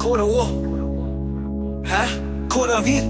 Koda wo? Koda wie?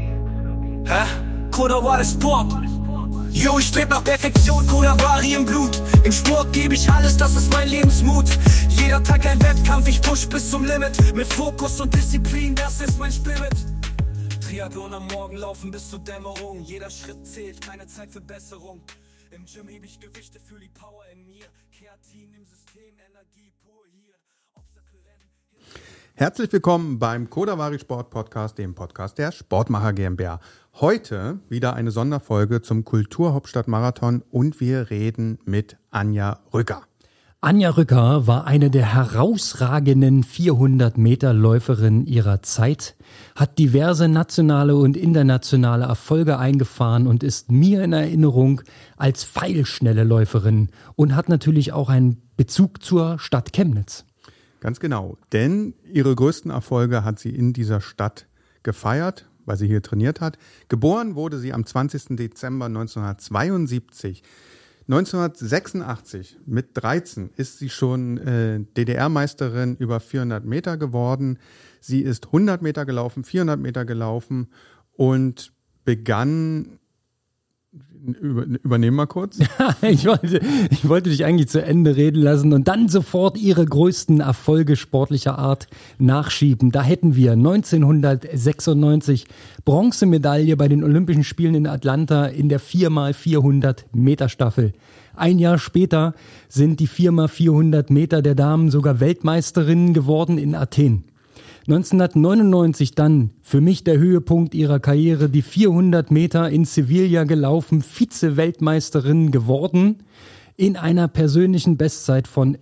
Koda war der Sport. Yo, ich streb nach Perfektion, Koda Vari im Blut. Im Sport gebe ich alles, das ist mein Lebensmut. Jeder Tag ein Wettkampf, ich push bis zum Limit. Mit Fokus und Disziplin, das ist mein Spirit. Triathlon am Morgen, laufen bis zur Dämmerung. Jeder Schritt zählt, keine Zeit für Besserung. Im Gym hebe ich Gewichte, fühl die Power in mir. Kreatin im System, Energie pur hier. Herzlich willkommen beim Koda Vari Sport Podcast, dem Podcast der Sportmacher GmbH. Heute wieder eine Sonderfolge zum Kulturhauptstadt-Marathon und wir reden mit Anja Rücker. Anja Rücker war eine der herausragenden 400-Meter-Läuferinnen ihrer Zeit, hat diverse nationale und internationale Erfolge eingefahren und ist mir in Erinnerung als pfeilschnelle Läuferin und hat natürlich auch einen Bezug zur Stadt Chemnitz. Ganz genau, denn ihre größten Erfolge hat sie in dieser Stadt gefeiert, weil sie hier trainiert hat. Geboren wurde sie am 20. Dezember 1972. 1986, mit 13, ist sie schon DDR-Meisterin über 400 Meter geworden. Sie ist 100 Meter gelaufen, 400 Meter gelaufen und begann... Übernehmen mal kurz. Ich wollte dich eigentlich zu Ende reden lassen und dann sofort ihre größten Erfolge sportlicher Art nachschieben. Da hätten wir 1996 Bronzemedaille bei den Olympischen Spielen in Atlanta in der 4x400 Meter Staffel. Ein Jahr später sind die 4x400 Meter der Damen sogar Weltmeisterinnen geworden in Athen. 1999 dann für mich der Höhepunkt ihrer Karriere, die 400 Meter in Sevilla gelaufen, Vize-Weltmeisterin geworden in einer persönlichen Bestzeit von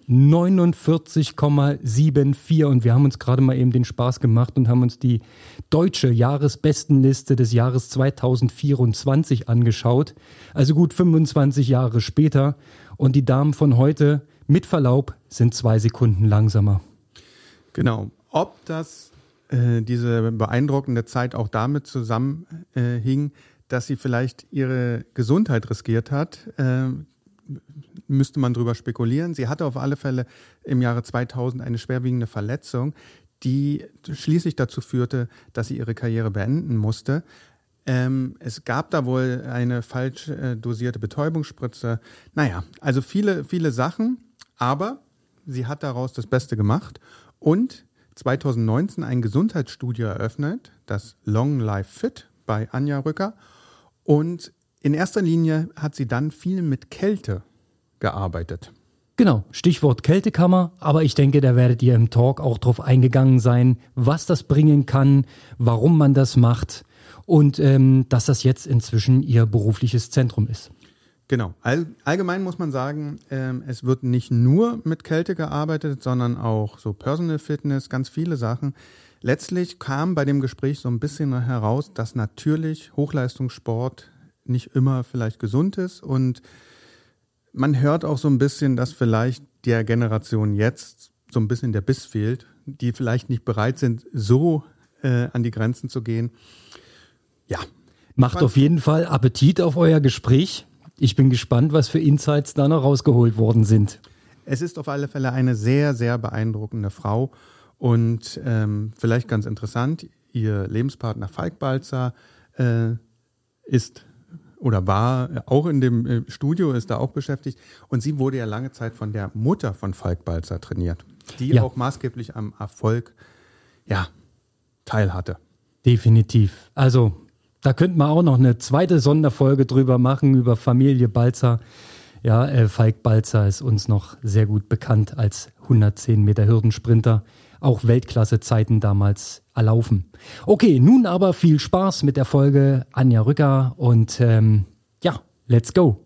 49,74 und wir haben uns gerade mal eben den Spaß gemacht und haben uns die deutsche Jahresbestenliste des Jahres 2024 angeschaut, also gut 25 Jahre später und die Damen von heute, mit Verlaub, sind 2 Sekunden langsamer. Genau. Ob diese beeindruckende Zeit auch damit zusammenhing, dass sie vielleicht ihre Gesundheit riskiert hat, müsste man drüber spekulieren. Sie hatte auf alle Fälle im Jahre 2000 eine schwerwiegende Verletzung, die schließlich dazu führte, dass sie ihre Karriere beenden musste. Es gab da wohl eine falsch dosierte Betäubungsspritze. Naja, also viele, viele Sachen, aber sie hat daraus das Beste gemacht und 2019 ein Gesundheitsstudio eröffnet, das Long Life Fit bei Anja Rücker. Und in erster Linie hat sie dann viel mit Kälte gearbeitet. Genau, Stichwort Kältekammer, aber ich denke, da werdet ihr im Talk auch drauf eingegangen sein, was das bringen kann, warum man das macht und dass das jetzt inzwischen ihr berufliches Zentrum ist. Genau. Allgemein muss man sagen, es wird nicht nur mit Kälte gearbeitet, sondern auch so Personal Fitness, ganz viele Sachen. Letztlich kam bei dem Gespräch so ein bisschen heraus, dass natürlich Hochleistungssport nicht immer vielleicht gesund ist und man hört auch so ein bisschen, dass vielleicht der Generation jetzt so ein bisschen der Biss fehlt, die vielleicht nicht bereit sind, so an die Grenzen zu gehen. Ja. Macht auf jeden Fall Appetit auf euer Gespräch. Ich bin gespannt, was für Insights da noch rausgeholt worden sind. Es ist auf alle Fälle eine sehr, sehr beeindruckende Frau und vielleicht ganz interessant, ihr Lebenspartner Falk Balzer ist oder war auch in dem Studio, ist da auch beschäftigt und sie wurde ja lange Zeit von der Mutter von Falk Balzer trainiert, die auch maßgeblich am Erfolg teilhatte. Definitiv. Also da könnte man auch noch eine zweite Sonderfolge drüber machen, über Familie Balzer. Ja, Falk Balzer ist uns noch sehr gut bekannt als 110 Meter Hürdensprinter. Auch Weltklasse-Zeiten damals erlaufen. Okay, nun aber viel Spaß mit der Folge Anja Rücker und let's go.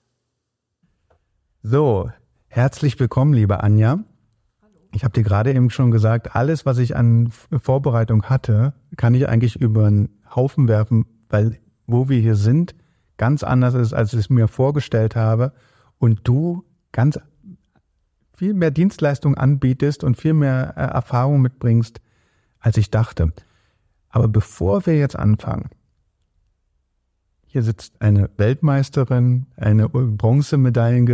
So, herzlich willkommen, liebe Anja. Ich habe dir gerade eben schon gesagt, alles, was ich an Vorbereitung hatte, kann ich eigentlich über einen Haufen werfen, weil wo wir hier sind, ganz anders ist, als ich es mir vorgestellt habe und du ganz viel mehr Dienstleistung anbietest und viel mehr Erfahrung mitbringst, als ich dachte. Aber bevor wir jetzt anfangen, hier sitzt eine Weltmeisterin, eine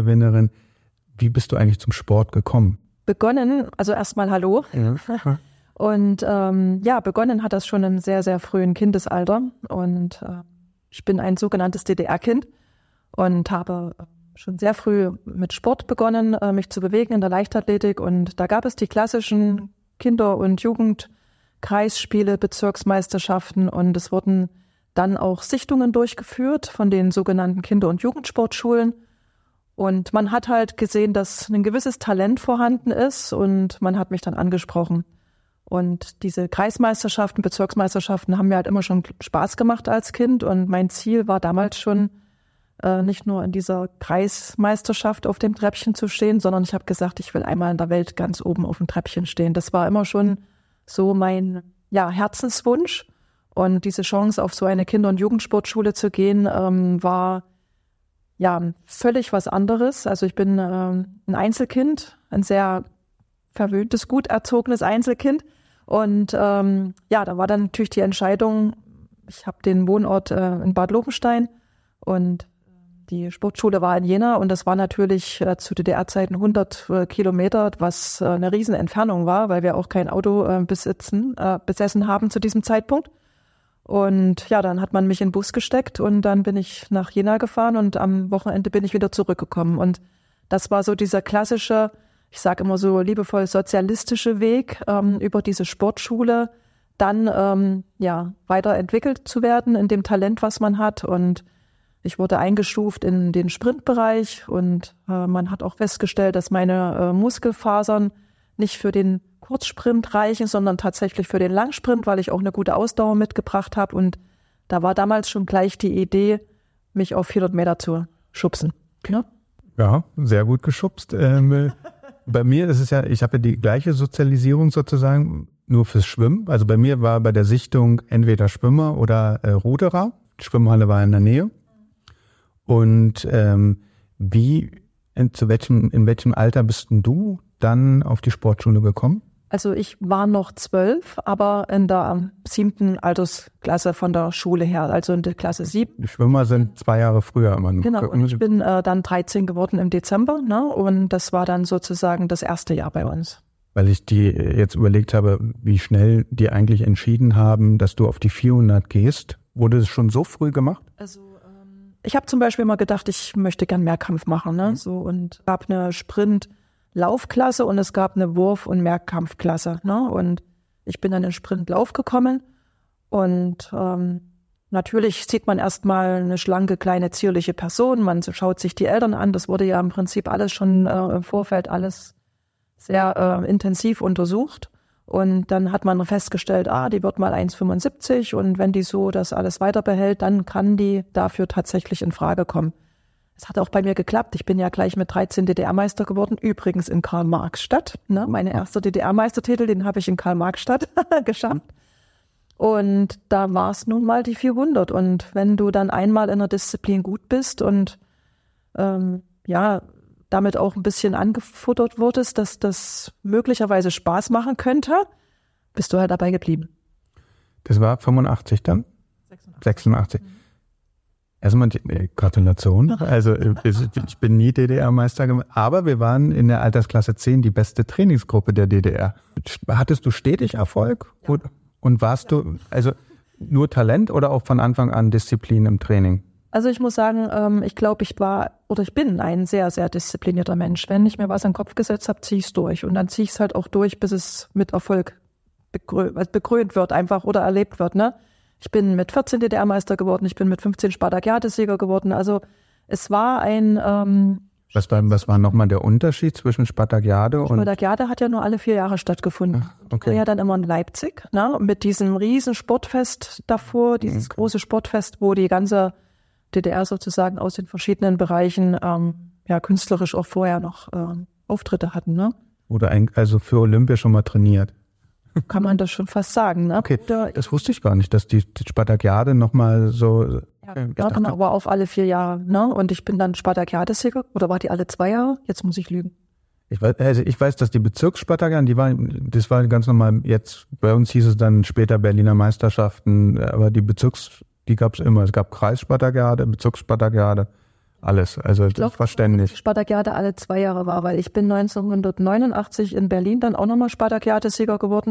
Bronzemedaillengewinnerin. Wie bist du eigentlich zum Sport gekommen? Begonnen, also erstmal hallo. Ja. Und begonnen hat das schon im sehr, sehr frühen Kindesalter. Und ich bin ein sogenanntes DDR-Kind und habe schon sehr früh mit Sport begonnen, mich zu bewegen in der Leichtathletik. Und da gab es die klassischen Kinder- und Jugendkreisspiele, Bezirksmeisterschaften. Und es wurden dann auch Sichtungen durchgeführt von den sogenannten Kinder- und Jugendsportschulen. Und man hat halt gesehen, dass ein gewisses Talent vorhanden ist und man hat mich dann angesprochen. Und diese Kreismeisterschaften, Bezirksmeisterschaften haben mir halt immer schon Spaß gemacht als Kind. Und mein Ziel war damals schon, nicht nur in dieser Kreismeisterschaft auf dem Treppchen zu stehen, sondern ich habe gesagt, ich will einmal in der Welt ganz oben auf dem Treppchen stehen. Das war immer schon so mein Herzenswunsch. Und diese Chance, auf so eine Kinder- und Jugendsportschule zu gehen, war völlig was anderes. Also ich bin ein Einzelkind, ein sehr verwöhntes, gut erzogenes Einzelkind. Und da war dann natürlich die Entscheidung, ich habe den Wohnort in Bad Lobenstein und die Sportschule war in Jena und das war natürlich zu DDR-Zeiten 100 Kilometer, was eine riesen Entfernung war, weil wir auch kein Auto besessen haben zu diesem Zeitpunkt. Und ja, dann hat man mich in den Bus gesteckt und dann bin ich nach Jena gefahren und am Wochenende bin ich wieder zurückgekommen. Und das war so dieser klassische, ich sage immer so liebevoll sozialistische Weg, über diese Sportschule dann weiterentwickelt zu werden in dem Talent, was man hat. Und ich wurde eingestuft in den Sprintbereich und man hat auch festgestellt, dass meine Muskelfasern nicht für den Kurzsprint reichen, sondern tatsächlich für den Langsprint, weil ich auch eine gute Ausdauer mitgebracht habe. Und da war damals schon gleich die Idee, mich auf 400 Meter zu schubsen. Ja, sehr gut geschubst. Bei mir ist es ja, ich habe ja die gleiche Sozialisierung sozusagen, nur fürs Schwimmen. Also bei mir war bei der Sichtung entweder Schwimmer oder Ruderer. Die Schwimmhalle war in der Nähe. Und in welchem Alter bist denn du dann auf die Sportschule gekommen? Also ich war noch 12, aber in der 7. Altersklasse von der Schule her, also in der Klasse 7. Die Schwimmer sind 2 Jahre früher immer noch. Genau, und ich bin dann 13 geworden im Dezember, ne? Und das war dann sozusagen das erste Jahr bei uns. Weil ich die jetzt überlegt habe, wie schnell die eigentlich entschieden haben, dass du auf die 400 gehst. Wurde es schon so früh gemacht? Also ich habe zum Beispiel immer gedacht, ich möchte gern Mehrkampf machen, ne? So, und gab eine Sprint-Laufklasse und es gab eine Wurf- und Mehrkampfklasse, ne? Und ich bin dann in Sprintlauf gekommen und natürlich sieht man erstmal eine schlanke, kleine, zierliche Person. Man schaut sich die Eltern an. Das wurde ja im Prinzip alles schon im Vorfeld alles sehr intensiv untersucht. Und dann hat man festgestellt, die wird mal 1,75 und wenn die so das alles weiter behält, dann kann die dafür tatsächlich in Frage kommen. Es hat auch bei mir geklappt. Ich bin ja gleich mit 13 DDR-Meister geworden, übrigens in Karl-Marx-Stadt. Ne? Mein erster DDR-Meistertitel, den habe ich in Karl-Marx-Stadt geschafft. Und da war es nun mal die 400. Und wenn du dann einmal in der Disziplin gut bist und damit auch ein bisschen angefuttert wurdest, dass das möglicherweise Spaß machen könnte, bist du halt dabei geblieben. Das war 85 dann? 86. Erstmal Gratulation. Also ich bin nie DDR-Meister gemacht, aber wir waren in der Altersklasse 10 die beste Trainingsgruppe der DDR. Hattest du stetig Erfolg? Ja. Und warst du also nur Talent oder auch von Anfang an Disziplin im Training? Also ich muss sagen, ich glaube, ich bin ein sehr, sehr disziplinierter Mensch. Wenn ich mir was an den Kopf gesetzt habe, ziehe ich es durch. Und dann ziehe ich es halt auch durch, bis es mit Erfolg bekrönt wird einfach oder erlebt wird. Ne? Ich bin mit 14 DDR-Meister geworden, ich bin mit 15 Spartakiade-Sieger geworden. Also es war ein... Was war nochmal der Unterschied zwischen Spartakiade und... Spartakiade hat ja nur alle 4 Jahre stattgefunden. Ach, okay. Ich war ja dann immer in Leipzig, ne? Mit diesem riesen Sportfest davor, dieses große Sportfest, wo die ganze DDR sozusagen aus den verschiedenen Bereichen künstlerisch auch vorher noch Auftritte hatten. Ne? Oder also für Olympia schon mal trainiert. Kann man das schon fast sagen. Ne? Okay, das wusste ich gar nicht, dass die Spartakiade nochmal so... Ja, genau, aber auf alle 4 Jahre. Ne? Und ich bin dann Spartakiade-Sieger. Oder war die alle 2 Jahre? Jetzt muss ich lügen. Ich weiß, dass die Bezirksspartakiaden, das war ganz normal, jetzt bei uns hieß es dann später Berliner Meisterschaften, aber die gab es immer. Es gab Kreisspartakiade, Bezirksspartakiade, alles. Also das war ständig. Spartakiade alle 2 Jahre war, weil ich bin 1989 in Berlin dann auch nochmal Spartakiade-Sieger geworden.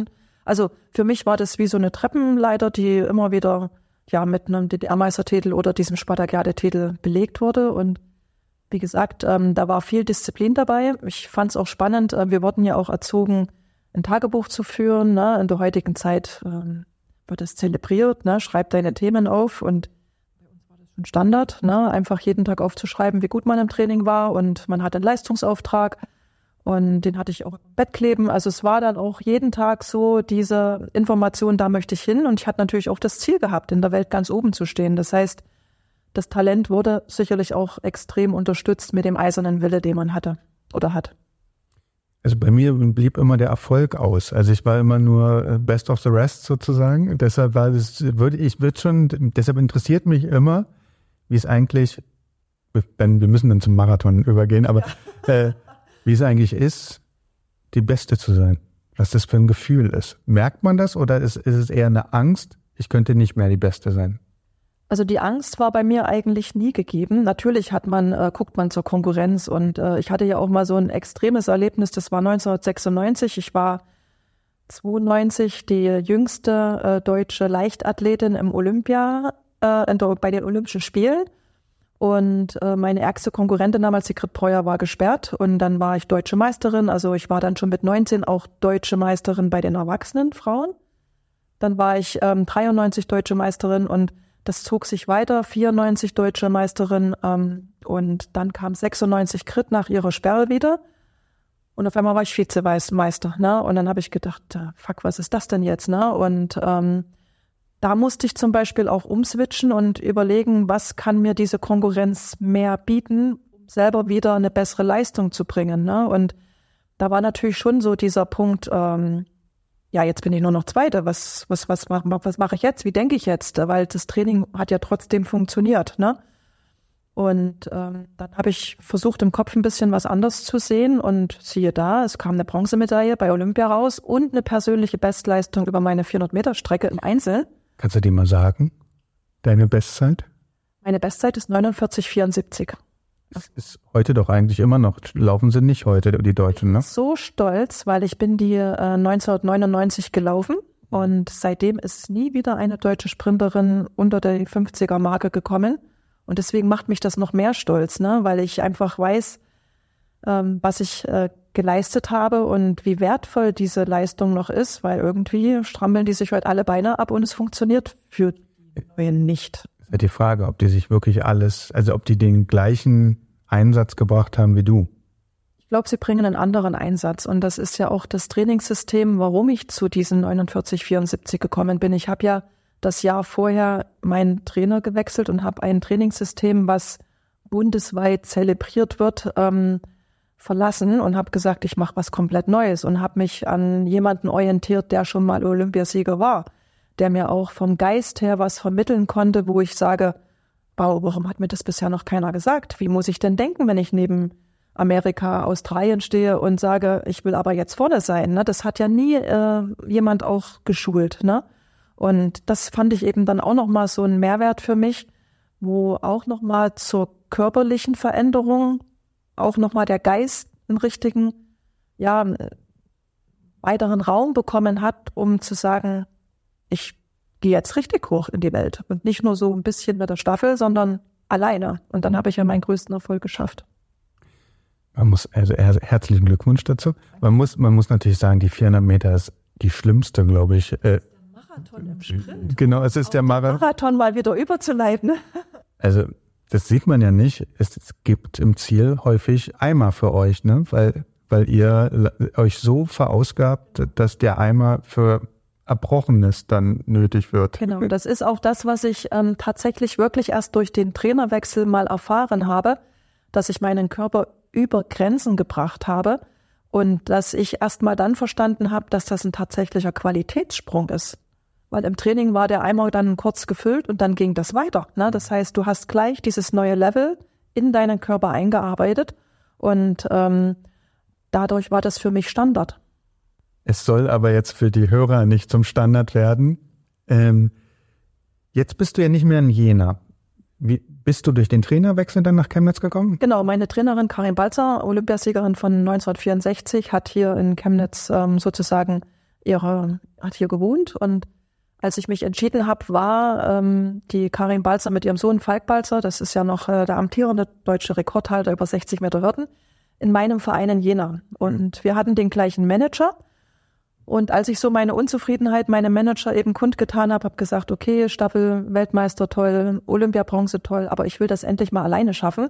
Also für mich war das wie so eine Treppenleiter, die immer wieder mit einem DDR-Meistertitel oder diesem Spartakiade-Titel belegt wurde. Und wie gesagt, da war viel Disziplin dabei. Ich fand es auch spannend. Wir wurden ja auch erzogen, ein Tagebuch zu führen. Ne? In der heutigen Zeit wird es zelebriert. Ne? Schreib deine Themen auf. Und bei uns war das schon Standard, ne? Einfach jeden Tag aufzuschreiben, wie gut man im Training war. Und man hat einen Leistungsauftrag. Und den hatte ich auch im Bett kleben. Also es war dann auch jeden Tag so diese Information, da möchte ich hin. Und ich hatte natürlich auch das Ziel gehabt, in der Welt ganz oben zu stehen. Das heißt, das Talent wurde sicherlich auch extrem unterstützt mit dem eisernen Wille, den man hatte oder hat. Also bei mir blieb immer der Erfolg aus. Also ich war immer nur best of the rest sozusagen. Deshalb deshalb interessiert mich immer, wie es eigentlich, wir müssen dann zum Marathon übergehen, aber wie es eigentlich ist, die Beste zu sein. Was das für ein Gefühl ist. Merkt man das oder ist es eher eine Angst, ich könnte nicht mehr die Beste sein? Also die Angst war bei mir eigentlich nie gegeben. Natürlich guckt man zur Konkurrenz und ich hatte ja auch mal so ein extremes Erlebnis, das war 1996. Ich war 92 die jüngste deutsche Leichtathletin im bei den Olympischen Spielen. Und meine ärgste Konkurrentin damals, Sigrid Breuer, war gesperrt. Und dann war ich deutsche Meisterin. Also ich war dann schon mit 19 auch deutsche Meisterin bei den erwachsenen Frauen. Dann war ich 93 deutsche Meisterin und das zog sich weiter, 94 deutsche Meisterin. Und dann kam 96 Krit nach ihrer Sperre wieder. Und auf einmal war ich Vizemeister. Ne? Und dann habe ich gedacht, fuck, was ist das denn jetzt? Ne? Und da musste ich zum Beispiel auch umswitchen und überlegen, was kann mir diese Konkurrenz mehr bieten, um selber wieder eine bessere Leistung zu bringen. Ne? Und da war natürlich schon so dieser Punkt, jetzt bin ich nur noch Zweite, was mache ich jetzt, wie denke ich jetzt? Weil das Training hat ja trotzdem funktioniert. Ne? Und dann habe ich versucht, im Kopf ein bisschen was anderes zu sehen und siehe da, es kam eine Bronzemedaille bei Olympia raus und eine persönliche Bestleistung über meine 400-Meter-Strecke im Einzel. Kannst du dir mal sagen, deine Bestzeit? Meine Bestzeit ist 49,74. Das ist heute doch eigentlich immer noch, laufen sie nicht heute, die Deutschen, ne? So stolz, weil ich bin die 1999 gelaufen und seitdem ist nie wieder eine deutsche Sprinterin unter die 50er-Marke gekommen. Und deswegen macht mich das noch mehr stolz, ne? Weil ich einfach weiß, was ich geleistet habe und wie wertvoll diese Leistung noch ist, weil irgendwie strampeln die sich heute alle Beine ab und es funktioniert für die Neuen nicht. Das ist die Frage, ob die sich wirklich ob die den gleichen Einsatz gebracht haben wie du. Ich glaube, sie bringen einen anderen Einsatz und das ist ja auch das Trainingssystem, warum ich zu diesen 49,74 gekommen bin. Ich habe ja das Jahr vorher meinen Trainer gewechselt und habe ein Trainingssystem, was bundesweit zelebriert wird, verlassen und habe gesagt, ich mache was komplett Neues und habe mich an jemanden orientiert, der schon mal Olympiasieger war, der mir auch vom Geist her was vermitteln konnte, wo ich sage, wow, warum hat mir das bisher noch keiner gesagt? Wie muss ich denn denken, wenn ich neben Amerika, Australien stehe und sage, ich will aber jetzt vorne sein? Ne? Das hat ja nie jemand auch geschult. Ne? Und das fand ich eben dann auch nochmal so ein Mehrwert für mich, wo auch nochmal zur körperlichen Veränderung auch nochmal der Geist einen richtigen, weiteren Raum bekommen hat, um zu sagen, ich gehe jetzt richtig hoch in die Welt und nicht nur so ein bisschen mit der Staffel, sondern alleine. Und dann habe ich ja meinen größten Erfolg geschafft. Herzlichen Glückwunsch dazu. Man muss natürlich sagen, die 400 Meter ist die schlimmste, glaube ich. Marathon im Sprint. Genau, es ist der Marathon mal wieder überzuleiten. Also das sieht man ja nicht. Es gibt im Ziel häufig Eimer für euch, ne? Weil ihr euch so verausgabt, dass der Eimer für Erbrochenes dann nötig wird. Genau, das ist auch das, was ich tatsächlich wirklich erst durch den Trainerwechsel mal erfahren habe, dass ich meinen Körper über Grenzen gebracht habe und dass ich erst mal dann verstanden habe, dass das ein tatsächlicher Qualitätssprung ist. Weil im Training war der Eimer dann kurz gefüllt und dann ging das weiter. Ne? Das heißt, du hast gleich dieses neue Level in deinen Körper eingearbeitet und dadurch war das für mich Standard. Es soll aber jetzt für die Hörer nicht zum Standard werden. Jetzt bist du ja nicht mehr in Jena. Wie bist du durch den Trainerwechsel dann nach Chemnitz gekommen? Genau, meine Trainerin Karin Balzer, Olympiasiegerin von 1964, hat hier in Chemnitz sozusagen hat hier gewohnt. Und als ich mich entschieden habe, war die Karin Balzer mit ihrem Sohn Falk Balzer, das ist ja noch der amtierende deutsche Rekordhalter über 60 Meter Hürden, in meinem Verein in Jena. Und wir hatten den gleichen Manager. Und als ich so meine Unzufriedenheit meinem Manager eben kundgetan habe, habe gesagt, okay, Staffel, Weltmeister toll, Olympiabronze toll, aber ich will das endlich mal alleine schaffen,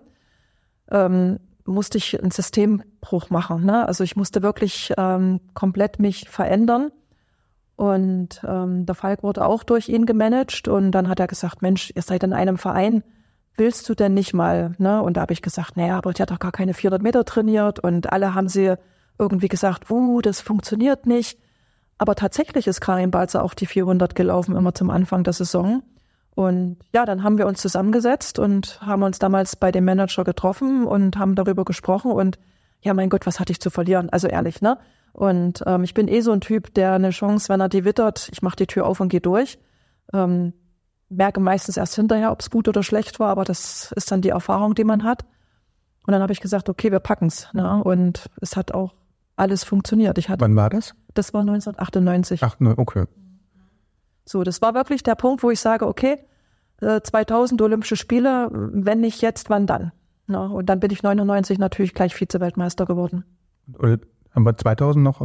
musste ich einen Systembruch machen. Ne? Also ich musste wirklich komplett mich verändern. Und der Falk wurde auch durch ihn gemanagt. Und dann hat er gesagt, Mensch, ihr seid in einem Verein, willst du denn nicht mal? Ne? Und da habe ich gesagt, naja, aber die hat doch gar keine 400 Meter trainiert. Und alle haben sie irgendwie gesagt, das funktioniert nicht. Aber tatsächlich ist Karin Balzer auch die 400 gelaufen, immer zum Anfang der Saison. Und ja, dann haben wir uns zusammengesetzt und haben uns damals bei dem Manager getroffen und haben darüber gesprochen. Und ja, mein Gott, was hatte ich zu verlieren? Also ehrlich, ne? Und ich bin so ein Typ, der eine Chance, wenn er die wittert, ich mache die Tür auf und gehe durch. Merke meistens erst hinterher, ob es gut oder schlecht war, aber das ist dann die Erfahrung, die man hat. Und dann habe ich gesagt, okay, wir packen's. Ne? Und es hat auch alles funktioniert. Wann war das? Das war 1998. Ach, okay. So, das war wirklich der Punkt, wo ich sage, okay, 2000 Olympische Spiele, wenn nicht jetzt, wann dann? Ne? Und dann bin ich 99 natürlich gleich Vize-Weltmeister geworden. Aber 2000 noch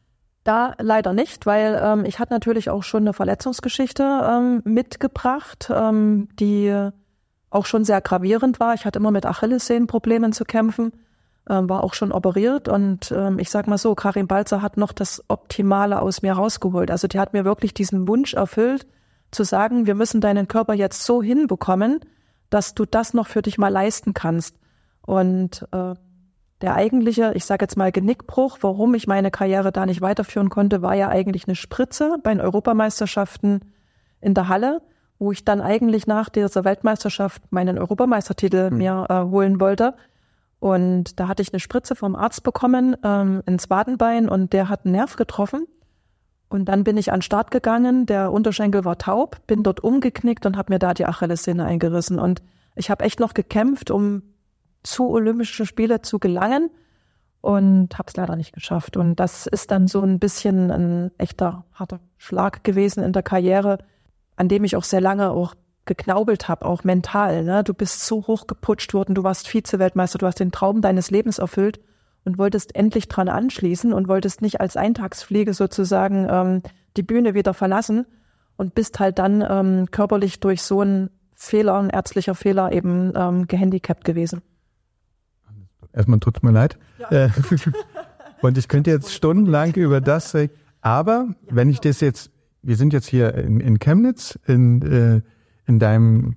Da leider nicht, weil ich hatte natürlich auch schon eine Verletzungsgeschichte mitgebracht, die auch schon sehr gravierend war. Ich hatte immer mit Achillessehnenproblemen zu kämpfen, war auch schon operiert und ich sag mal so, Karin Balzer hat noch das Optimale aus mir rausgeholt. Also die hat mir wirklich diesen Wunsch erfüllt, zu sagen, wir müssen deinen Körper jetzt so hinbekommen, dass du das noch für dich mal leisten kannst. Und der eigentliche, ich sage jetzt mal Genickbruch, warum ich meine Karriere da nicht weiterführen konnte, war ja eigentlich eine Spritze bei den Europameisterschaften in der Halle, wo ich dann eigentlich nach dieser Weltmeisterschaft meinen Europameistertitel mir holen wollte. Und da hatte ich eine Spritze vom Arzt bekommen ins Wadenbein und der hat einen Nerv getroffen. Und dann bin ich an den Start gegangen, der Unterschenkel war taub, bin dort umgeknickt und habe mir da die Achillessehne eingerissen. Und ich habe echt noch gekämpft, um zu Olympischen Spiele zu gelangen und habe es leider nicht geschafft. Und das ist dann so ein bisschen ein echter harter Schlag gewesen in der Karriere, an dem ich auch sehr lange auch geknaubelt habe, auch mental. Ne? Du bist so hochgeputscht worden, du warst Vize-Weltmeister, du hast den Traum deines Lebens erfüllt und wolltest endlich dran anschließen und wolltest nicht als Eintagsfliege sozusagen die Bühne wieder verlassen und bist halt dann körperlich durch so einen Fehler, ein ärztlicher Fehler eben gehandicapt gewesen. Erstmal tut's mir leid. Ja. Und ich könnte jetzt stundenlang über das reden. Aber wenn ich das jetzt, wir sind jetzt hier in Chemnitz, in deinem,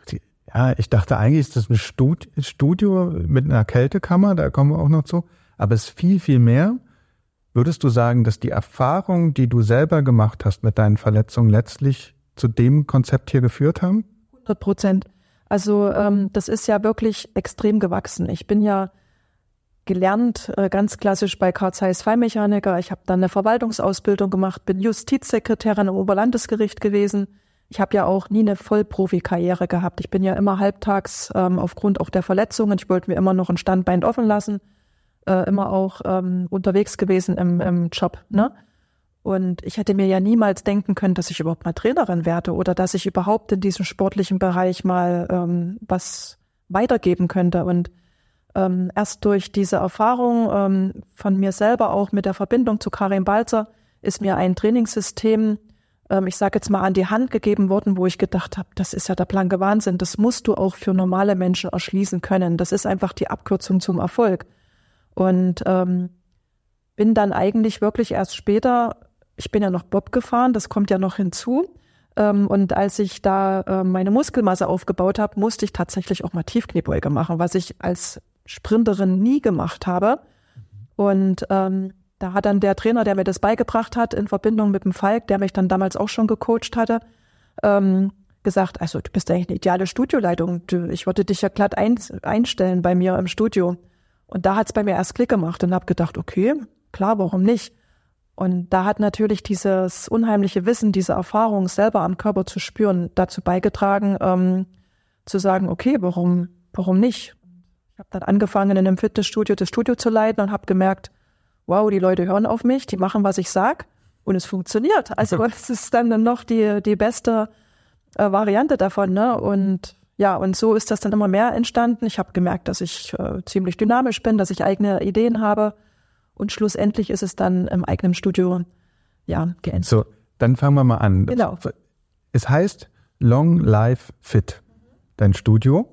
ich dachte eigentlich ist das ein Studio mit einer Kältekammer, da kommen wir auch noch zu. Aber es ist viel, viel mehr. Würdest du sagen, dass die Erfahrungen, die du selber gemacht hast mit deinen Verletzungen, letztlich zu dem Konzept hier geführt haben? 100%. Also das ist ja wirklich extrem gewachsen. Ich bin ja gelernt, ganz klassisch bei Carl Zeiss Feinmechaniker. Ich habe dann eine Verwaltungsausbildung gemacht, bin Justizsekretärin im Oberlandesgericht gewesen. Ich habe ja auch nie eine Vollprofikarriere gehabt. Ich bin ja immer halbtags aufgrund auch der Verletzungen. Ich wollte mir immer noch ein Standbein offen lassen, immer auch unterwegs gewesen im Job. Ne? Und ich hätte mir ja niemals denken können, dass ich überhaupt mal Trainerin werde oder dass ich überhaupt in diesem sportlichen Bereich mal was weitergeben könnte. Und erst durch diese Erfahrung von mir selber auch mit der Verbindung zu Karin Balzer ist mir ein Trainingssystem, ich sage jetzt mal, an die Hand gegeben worden, wo ich gedacht habe, das ist ja der blanke Wahnsinn, das musst du auch für normale Menschen erschließen können. Das ist einfach die Abkürzung zum Erfolg. Und bin dann eigentlich wirklich erst später, ich bin ja noch Bob gefahren, das kommt ja noch hinzu. Und als ich da meine Muskelmasse aufgebaut habe, musste ich tatsächlich auch mal Tiefkniebeuge machen, was ich als Sprinterin nie gemacht habe. Und da hat dann der Trainer, der mir das beigebracht hat, in Verbindung mit dem Falk, der mich dann damals auch schon gecoacht hatte, gesagt, also du bist eigentlich eine ideale Studioleitung. Ich wollte dich ja glatt einstellen bei mir im Studio. Und da hat es bei mir erst Klick gemacht und habe gedacht, okay, klar, warum nicht? Und da hat natürlich dieses unheimliche Wissen, diese Erfahrung selber am Körper zu spüren, dazu beigetragen, zu sagen, okay, warum nicht? Ich habe dann angefangen, in einem Fitnessstudio das Studio zu leiten und habe gemerkt, wow, die Leute hören auf mich, die machen, was ich sag. Und es funktioniert. Also es ist dann noch die beste Variante davon. Ne? Und ja, und so ist das dann immer mehr entstanden. Ich habe gemerkt, dass ich ziemlich dynamisch bin, dass ich eigene Ideen habe. Und schlussendlich ist es dann im eigenen Studio geendet. So, dann fangen wir mal an. Genau. Es heißt Long Life Fit, dein Studio.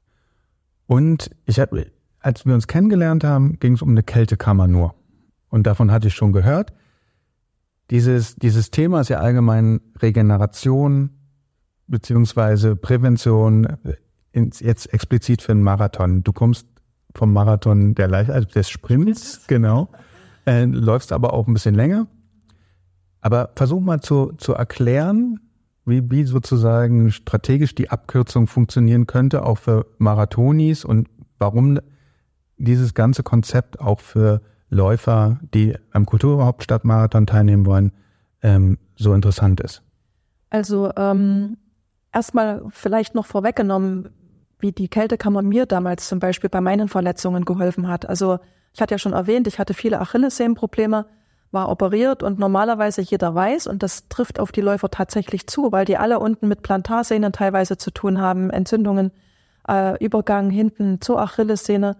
Und als wir uns kennengelernt haben, ging es um eine Kältekammer nur. Und davon hatte ich schon gehört. Dieses Thema ist ja allgemein Regeneration beziehungsweise Prävention, jetzt explizit für einen Marathon. Du kommst vom Marathon des Sprints, genau, läufst aber auch ein bisschen länger. Aber versuch mal zu erklären, wie sozusagen strategisch die Abkürzung funktionieren könnte, auch für Marathonis und warum dieses ganze Konzept auch für Läufer, die am Kulturhauptstadt-Marathon teilnehmen wollen, so interessant ist. Also erstmal vielleicht noch vorweggenommen, wie die Kältekammer mir damals zum Beispiel bei meinen Verletzungen geholfen hat. Also ich hatte ja schon erwähnt, ich hatte viele Achillessehnenprobleme, war operiert und normalerweise jeder weiß, und das trifft auf die Läufer tatsächlich zu, weil die alle unten mit Plantarsehnen teilweise zu tun haben, Entzündungen, Übergang hinten zur Achillessehne,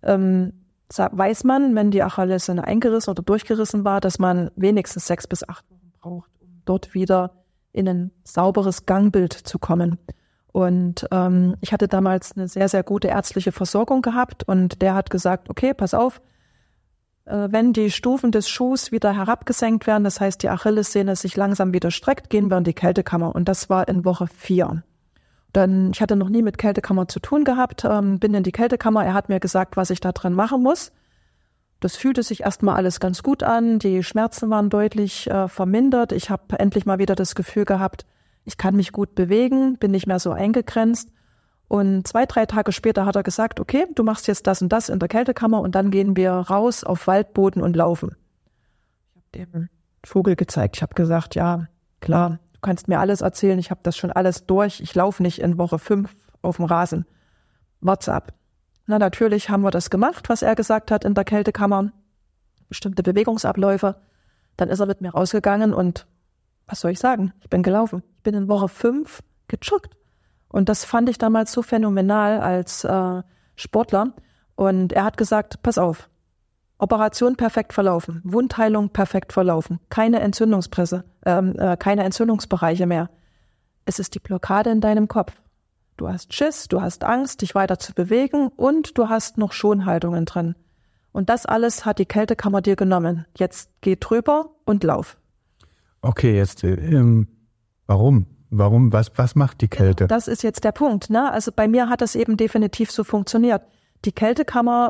weiß man, wenn die Achillessehne eingerissen oder durchgerissen war, dass man wenigstens 6 bis 8 Wochen braucht, um dort wieder in ein sauberes Gangbild zu kommen. Und ich hatte damals eine sehr, sehr gute ärztliche Versorgung gehabt und der hat gesagt, okay, pass auf, wenn die Stufen des Schuhs wieder herabgesenkt werden, das heißt die Achillessehne sich langsam wieder streckt, gehen wir in die Kältekammer. Und das war in Woche 4. Ich hatte noch nie mit Kältekammer zu tun gehabt, bin in die Kältekammer, er hat mir gesagt, was ich da dran machen muss. Das fühlte sich erstmal alles ganz gut an, die Schmerzen waren deutlich vermindert. Ich habe endlich mal wieder das Gefühl gehabt, ich kann mich gut bewegen, bin nicht mehr so eingegrenzt. Und 2-3 Tage später hat er gesagt, okay, du machst jetzt das und das in der Kältekammer und dann gehen wir raus auf Waldboden und laufen. Ich habe dem Vogel gezeigt. Ich habe gesagt, ja, klar, du kannst mir alles erzählen, ich habe das schon alles durch. Ich laufe nicht in Woche 5 auf dem Rasen. Wart's ab. Na, natürlich haben wir das gemacht, was er gesagt hat in der Kältekammer. Bestimmte Bewegungsabläufe. Dann ist er mit mir rausgegangen und was soll ich sagen? Ich bin gelaufen. Ich bin in Woche 5 gejoggt. Und das fand ich damals so phänomenal als Sportler. Und er hat gesagt, pass auf, Operation perfekt verlaufen, Wundheilung perfekt verlaufen, keine Entzündungsbereiche mehr. Es ist die Blockade in deinem Kopf. Du hast Schiss, du hast Angst, dich weiter zu bewegen und du hast noch Schonhaltungen drin. Und das alles hat die Kältekammer dir genommen. Jetzt geh drüber und lauf. Okay, jetzt warum? Was macht die Kälte? Das ist jetzt der Punkt, ne? Also bei mir hat das eben definitiv so funktioniert. Die Kältekammer.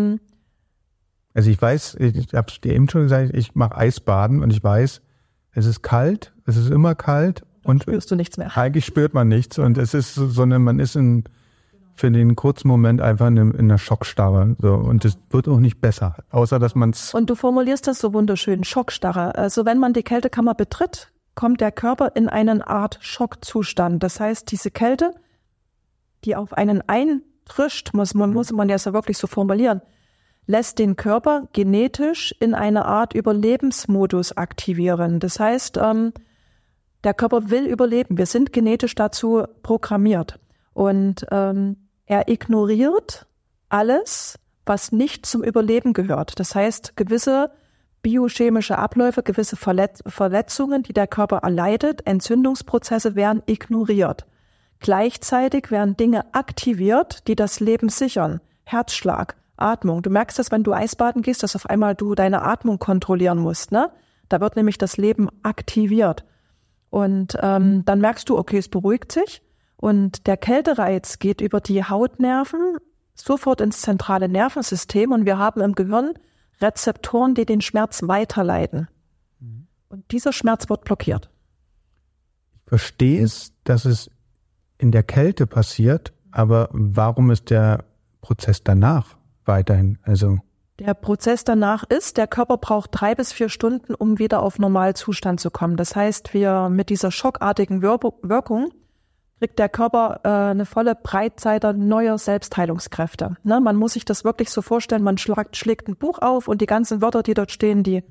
Also ich weiß, ich habe dir eben schon gesagt, ich mache Eisbaden und ich weiß, es ist kalt, es ist immer kalt und spürst du nichts mehr. Eigentlich spürt man nichts und es ist man ist für den kurzen Moment einfach in einer Schockstarre, so, und es wird auch nicht besser, außer dass man es. Und du formulierst das so wunderschön, Schockstarre. Also wenn man die Kältekammer betritt, kommt der Körper in eine Art Schockzustand. Das heißt, diese Kälte, die auf einen eintrischt, muss man ja so wirklich so formulieren, lässt den Körper genetisch in eine Art Überlebensmodus aktivieren. Das heißt, der Körper will überleben. Wir sind genetisch dazu programmiert. Und er ignoriert alles, was nicht zum Überleben gehört. Das heißt, gewisse biochemische Abläufe, gewisse Verletzungen, die der Körper erleidet, Entzündungsprozesse werden ignoriert. Gleichzeitig werden Dinge aktiviert, die das Leben sichern. Herzschlag, Atmung. Du merkst das, wenn du Eisbaden gehst, dass auf einmal du deine Atmung kontrollieren musst, ne? Da wird nämlich das Leben aktiviert. Und dann merkst du, okay, es beruhigt sich. Und der Kältereiz geht über die Hautnerven sofort ins zentrale Nervensystem und wir haben im Gehirn Rezeptoren, die den Schmerz weiterleiten. Und dieser Schmerz wird blockiert. Ich verstehe es, dass es in der Kälte passiert, aber warum ist der Prozess danach weiterhin? Also der Prozess danach ist, der Körper braucht 3 bis 4 Stunden, um wieder auf Normalzustand zu kommen. Das heißt, wir mit dieser schockartigen Wirkung kriegt der Körper eine volle Breitseite neuer Selbstheilungskräfte. Ne? Man muss sich das wirklich so vorstellen, man schlägt ein Buch auf und die ganzen Wörter, die dort stehen, die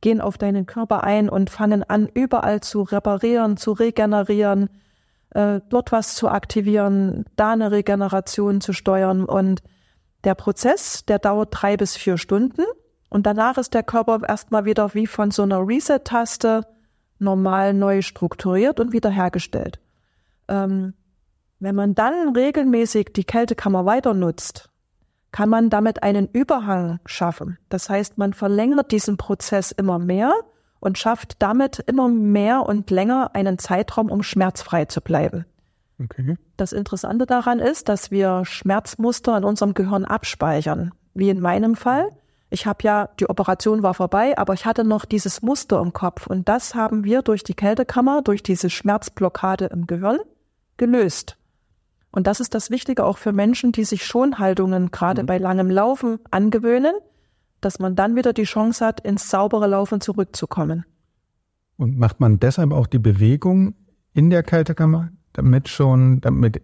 gehen auf deinen Körper ein und fangen an, überall zu reparieren, zu regenerieren, dort was zu aktivieren, da eine Regeneration zu steuern. Und der Prozess, der dauert 3 bis 4 Stunden. Und danach ist der Körper erstmal wieder wie von so einer Reset-Taste normal neu strukturiert und wiederhergestellt. Wenn man dann regelmäßig die Kältekammer weiter nutzt, kann man damit einen Überhang schaffen. Das heißt, man verlängert diesen Prozess immer mehr und schafft damit immer mehr und länger einen Zeitraum, um schmerzfrei zu bleiben. Okay. Das Interessante daran ist, dass wir Schmerzmuster in unserem Gehirn abspeichern. Wie in meinem Fall. Ich habe ja, die Operation war vorbei, aber ich hatte noch dieses Muster im Kopf. Und das haben wir durch die Kältekammer, durch diese Schmerzblockade im Gehirn gelöst. Und das ist das Wichtige auch für Menschen, die sich Schonhaltungen gerade bei langem Laufen angewöhnen, dass man dann wieder die Chance hat, ins saubere Laufen zurückzukommen. Und macht man deshalb auch die Bewegung in der Kältekammer, schon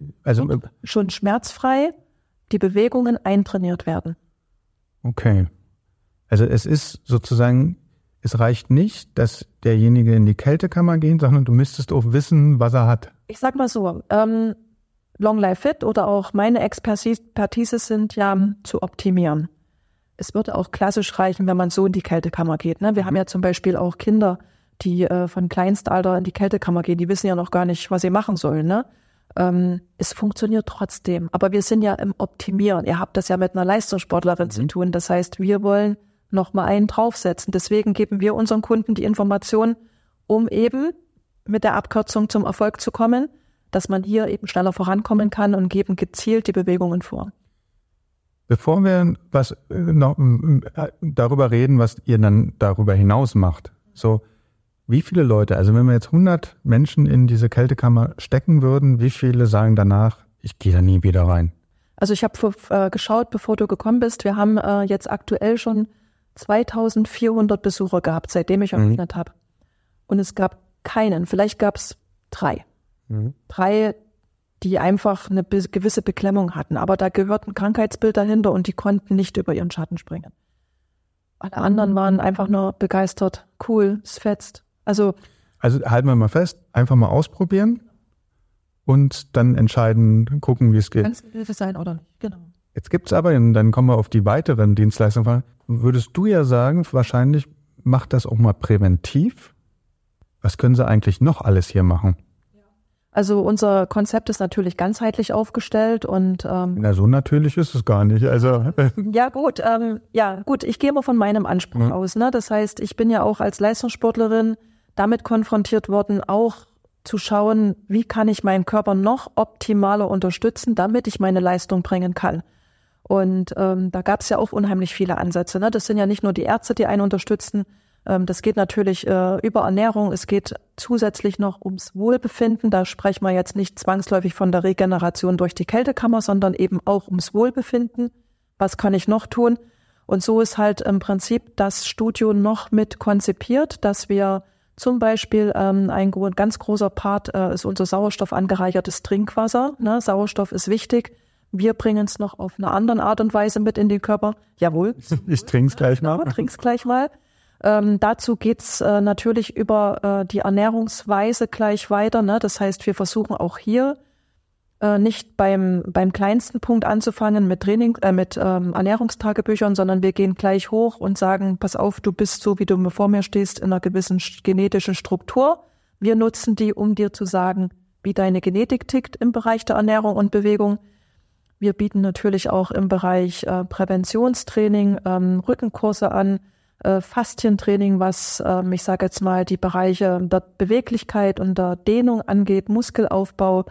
schmerzfrei die Bewegungen eintrainiert werden. Okay. Also es ist sozusagen, es reicht nicht, dass derjenige in die Kältekammer geht, sondern du müsstest auch wissen, was er hat. Ich sag mal so, Long Life Fit oder auch meine Expertise sind ja zu optimieren. Es würde auch klassisch reichen, wenn man so in die Kältekammer geht. Ne? Wir haben ja zum Beispiel auch Kinder, die von Kleinstalter in die Kältekammer gehen. Die wissen ja noch gar nicht, was sie machen sollen. Ne? Es funktioniert trotzdem. Aber wir sind ja im Optimieren. Ihr habt das ja mit einer Leistungssportlerin zu tun. Das heißt, wir wollen noch mal einen draufsetzen. Deswegen geben wir unseren Kunden die Information, um eben mit der Abkürzung zum Erfolg zu kommen, dass man hier eben schneller vorankommen kann und geben gezielt die Bewegungen vor. Bevor wir noch darüber reden, was ihr dann darüber hinaus macht, so wie viele Leute, also wenn wir jetzt 100 Menschen in diese Kältekammer stecken würden, wie viele sagen danach, ich gehe da nie wieder rein? Also ich habe geschaut, bevor du gekommen bist, wir haben jetzt aktuell schon 2400 Besucher gehabt, seitdem ich eröffnet habe. Und es gab keinen, vielleicht gab es 3. 3, die einfach eine gewisse Beklemmung hatten. Aber da gehört ein Krankheitsbild dahinter und die konnten nicht über ihren Schatten springen. Alle anderen waren einfach nur begeistert. Cool, es fetzt. Also halten wir mal fest, einfach mal ausprobieren und dann entscheiden, gucken, wie es geht. Kann es Hilfe sein oder nicht, genau. Jetzt gibt's aber, dann kommen wir auf die weiteren Dienstleistungen. Würdest du ja sagen, wahrscheinlich macht das auch mal präventiv. Was können sie eigentlich noch alles hier machen? Also unser Konzept ist natürlich ganzheitlich aufgestellt und na, so natürlich ist es gar nicht. Also ja gut, ich gehe mal von meinem Anspruch aus. Ne? Das heißt, ich bin ja auch als Leistungssportlerin damit konfrontiert worden, auch zu schauen, wie kann ich meinen Körper noch optimaler unterstützen, damit ich meine Leistung bringen kann. Und da gab es ja auch unheimlich viele Ansätze. Ne? Das sind ja nicht nur die Ärzte, die einen unterstützen. Das geht natürlich über Ernährung. Es geht zusätzlich noch ums Wohlbefinden. Da sprechen wir jetzt nicht zwangsläufig von der Regeneration durch die Kältekammer, sondern eben auch ums Wohlbefinden. Was kann ich noch tun? Und so ist halt im Prinzip das Studio noch mit konzipiert, dass wir zum Beispiel ein ganz großer Part ist unser Sauerstoff angereichertes Trinkwasser. Ne? Sauerstoff ist wichtig. Wir bringen es noch auf eine andere Art und Weise mit in den Körper. Jawohl. Ich trink's gleich mal. Trink's gleich mal. Dazu geht's natürlich über die Ernährungsweise gleich weiter. Ne? Das heißt, wir versuchen auch hier nicht beim kleinsten Punkt anzufangen mit Ernährungstagebüchern, sondern wir gehen gleich hoch und sagen, pass auf, du bist so, wie du vor mir stehst, in einer gewissen genetischen Struktur. Wir nutzen die, um dir zu sagen, wie deine Genetik tickt im Bereich der Ernährung und Bewegung. Wir bieten natürlich auch im Bereich Präventionstraining Rückenkurse an, Faszientraining, was, ich sage jetzt mal, die Bereiche der Beweglichkeit und der Dehnung angeht, Muskelaufbau.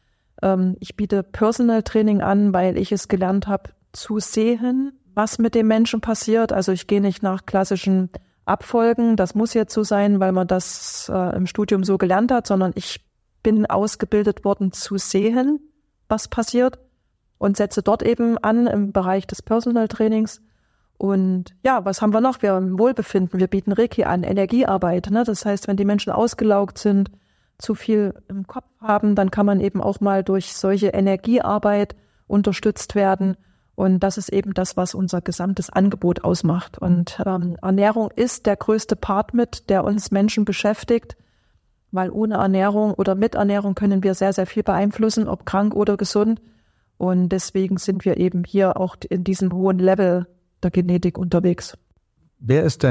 Ich biete Personal Training an, weil ich es gelernt habe, zu sehen, was mit dem Menschen passiert. Also ich gehe nicht nach klassischen Abfolgen, das muss jetzt so sein, weil man das im Studium so gelernt hat, sondern ich bin ausgebildet worden zu sehen, was passiert und setze dort eben an im Bereich des Personal Trainings. Und ja, was haben wir noch? Wir haben Wohlbefinden, wir bieten Reiki an, Energiearbeit. Ne? Das heißt, wenn die Menschen ausgelaugt sind, zu viel im Kopf haben, dann kann man eben auch mal durch solche Energiearbeit unterstützt werden. Und das ist eben das, was unser gesamtes Angebot ausmacht. Und Ernährung ist der größte Part der uns Menschen beschäftigt, weil ohne Ernährung oder mit Ernährung können wir sehr, sehr viel beeinflussen, ob krank oder gesund. Und deswegen sind wir eben hier auch in diesem hohen Level der Genetik unterwegs. Wer ist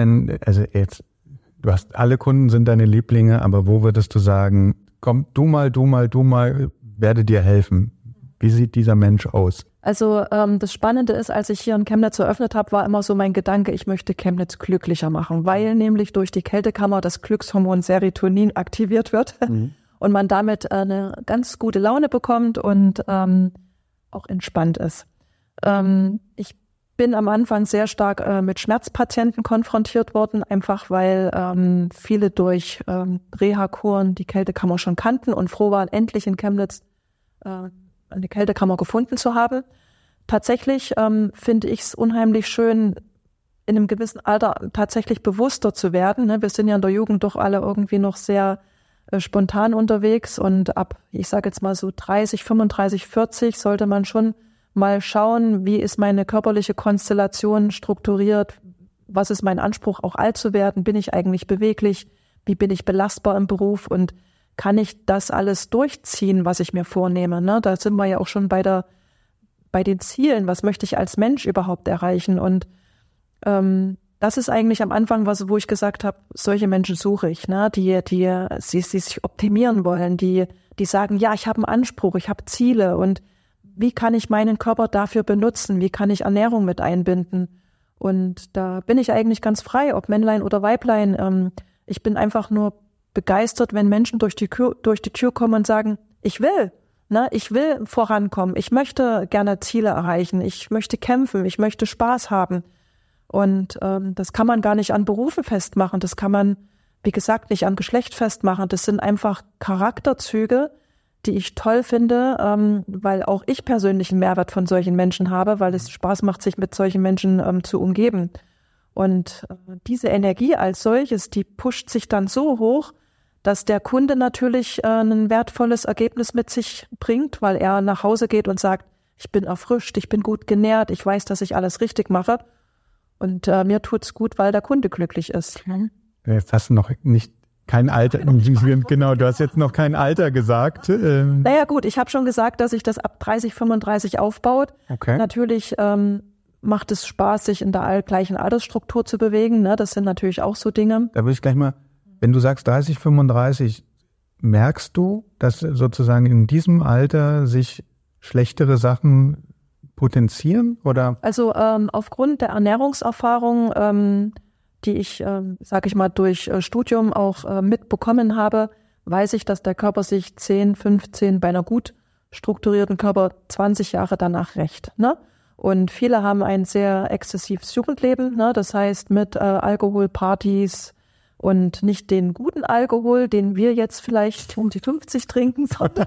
du hast alle Kunden sind deine Lieblinge, aber wo würdest du sagen, komm, du mal, werde dir helfen? Wie sieht dieser Mensch aus? Also das Spannende ist, als ich hier in Chemnitz eröffnet habe, war immer so mein Gedanke, ich möchte Chemnitz glücklicher machen, weil nämlich durch die Kältekammer das Glückshormon Serotonin aktiviert wird und man damit eine ganz gute Laune bekommt und auch entspannt ist. Ich bin am Anfang sehr stark mit Schmerzpatienten konfrontiert worden, einfach weil viele durch Reha-Kuren die Kältekammer schon kannten und froh waren, endlich in Chemnitz eine Kältekammer gefunden zu haben. Tatsächlich finde ich es unheimlich schön, in einem gewissen Alter tatsächlich bewusster zu werden. Ne? Wir sind ja in der Jugend doch alle irgendwie noch sehr spontan unterwegs und ab, ich sage jetzt mal so 30, 35, 40 sollte man schon mal schauen, wie ist meine körperliche Konstellation strukturiert, was ist mein Anspruch, auch alt zu werden, bin ich eigentlich beweglich, wie bin ich belastbar im Beruf und kann ich das alles durchziehen, was ich mir vornehme? Ne? Da sind wir ja auch schon bei den Zielen. Was möchte ich als Mensch überhaupt erreichen? Und das ist eigentlich am Anfang wo ich gesagt habe, solche Menschen suche ich, ne? Die sich optimieren wollen, die sagen, ja, ich habe einen Anspruch, ich habe Ziele und wie kann ich meinen Körper dafür benutzen? Wie kann ich Ernährung mit einbinden? Und da bin ich eigentlich ganz frei, ob Männlein oder Weiblein. Ich bin einfach nur begeistert, wenn Menschen durch die Tür kommen und sagen, ich will vorankommen, ich möchte gerne Ziele erreichen, ich möchte kämpfen, ich möchte Spaß haben. Und das kann man gar nicht an Berufen festmachen, das kann man, wie gesagt, nicht am Geschlecht festmachen. Das sind einfach Charakterzüge, die ich toll finde, weil auch ich persönlich einen Mehrwert von solchen Menschen habe, weil es Spaß macht, sich mit solchen Menschen zu umgeben. Und diese Energie als solches, die pusht sich dann so hoch, dass der Kunde natürlich ein wertvolles Ergebnis mit sich bringt, weil er nach Hause geht und sagt, ich bin erfrischt, ich bin gut genährt, ich weiß, dass ich alles richtig mache. Und mir tut's gut, weil der Kunde glücklich ist. Jetzt hast du noch kein Alter, genau, du hast jetzt noch kein Alter gesagt. Naja gut, ich habe schon gesagt, dass sich das ab 30, 35 aufbaut. Okay. Natürlich macht es Spaß, sich in der gleichen Altersstruktur zu bewegen. Ne? Das sind natürlich auch so Dinge. Da würde ich gleich mal, wenn du sagst 30, 35, merkst du, dass sozusagen in diesem Alter sich schlechtere Sachen potenzieren? Oder? Also aufgrund der Ernährungserfahrung, die ich, sage ich mal, durch Studium auch mitbekommen habe, weiß ich, dass der Körper sich 10, 15, bei einer gut strukturierten Körper 20 Jahre danach rächt. Ne? Und viele haben ein sehr exzessives Jugendleben, ne? Das heißt mit Alkohol, Partys und nicht den guten Alkohol, den wir jetzt vielleicht um die 50 trinken,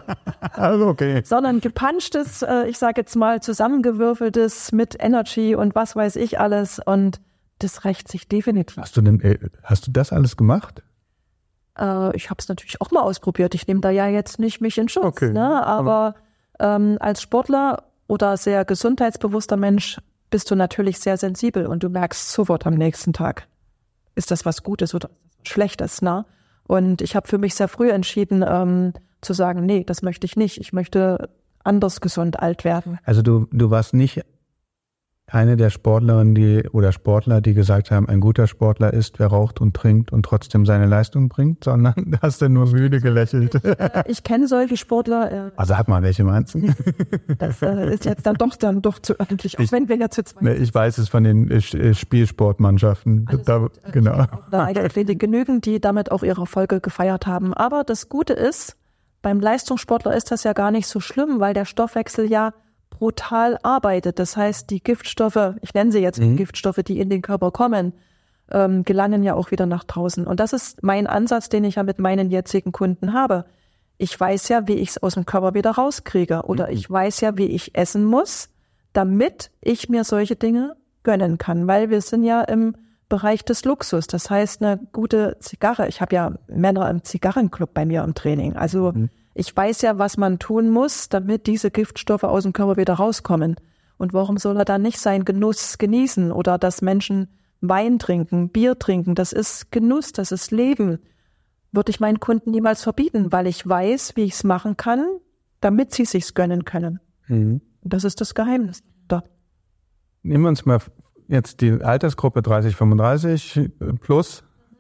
sondern gepunchtes, ich sage jetzt mal zusammengewürfeltes mit Energy und was weiß ich alles und das rächt sich definitiv. Hast du das alles gemacht? Ich habe es natürlich auch mal ausprobiert. Ich nehme da ja jetzt nicht mich in Schutz, okay. Ne? Aber als Sportler oder sehr gesundheitsbewusster Mensch bist du natürlich sehr sensibel und du merkst sofort am nächsten Tag, ist das was Gutes oder Schlechtes, ne? Und ich habe für mich sehr früh entschieden, zu sagen, nee, das möchte ich nicht. Ich möchte anders gesund alt werden. Also du warst nicht eine der Sportlerinnen oder Sportler, die gesagt haben, ein guter Sportler ist, wer raucht und trinkt und trotzdem seine Leistung bringt, sondern hast du nur müde gelächelt. Ich kenne solche Sportler. Also sag mal, welche meinst du? Das ist jetzt dann doch zu öffentlich, auch wenn wir ja zu zweit sind. Ich weiß es von den Spielsportmannschaften. Genau. Da genügend, die damit auch ihre Erfolge gefeiert haben. Aber das Gute ist, beim Leistungssportler ist das ja gar nicht so schlimm, weil der Stoffwechsel ja brutal arbeitet. Das heißt, die Giftstoffe, ich nenne sie jetzt Giftstoffe, die in den Körper kommen, gelangen ja auch wieder nach draußen. Und das ist mein Ansatz, den ich ja mit meinen jetzigen Kunden habe. Ich weiß ja, wie ich es aus dem Körper wieder rauskriege. Oder ich weiß ja, wie ich essen muss, damit ich mir solche Dinge gönnen kann. Weil wir sind ja im Bereich des Luxus. Das heißt, eine gute Zigarre. Ich habe ja Männer im Zigarrenclub bei mir im Training. Also ich weiß ja, was man tun muss, damit diese Giftstoffe aus dem Körper wieder rauskommen. Und warum soll er dann nicht seinen Genuss genießen oder dass Menschen Wein trinken, Bier trinken? Das ist Genuss, das ist Leben. Würde ich meinen Kunden niemals verbieten, weil ich weiß, wie ich es machen kann, damit sie sich's gönnen können. Und das ist das Geheimnis da. Nehmen wir uns mal jetzt die Altersgruppe 30, 35 plus.